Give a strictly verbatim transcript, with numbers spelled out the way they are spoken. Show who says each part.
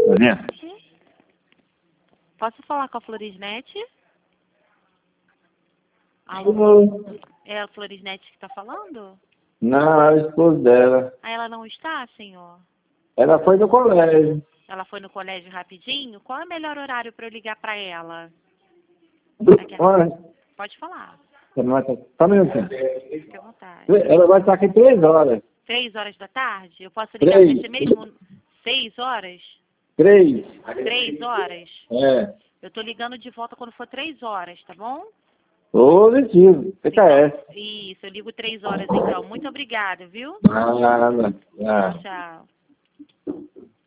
Speaker 1: Posso falar com a Florisnete? Alô? É a Florisnete que está falando?
Speaker 2: Não, é o esposo dela.
Speaker 1: Ah, ela não está, senhor?
Speaker 2: Ela foi no colégio.
Speaker 1: Ela foi no colégio rapidinho? Qual é o melhor horário para eu ligar para ela?
Speaker 2: Olha,
Speaker 1: Pode falar.
Speaker 2: só um minutinho.
Speaker 1: Fique à vontade.
Speaker 2: Ela vai estar aqui três horas.
Speaker 1: Três horas da tarde? Eu posso ligar para esse mesmo... Seis horas?
Speaker 2: Três.
Speaker 1: Três horas?
Speaker 2: É.
Speaker 1: Eu estou ligando de volta quando for três horas, tá bom?
Speaker 2: Positivo. Fica essa.
Speaker 1: Isso, eu ligo três horas então. Muito obrigada, viu?
Speaker 2: Nada. Nada.
Speaker 1: Tchau.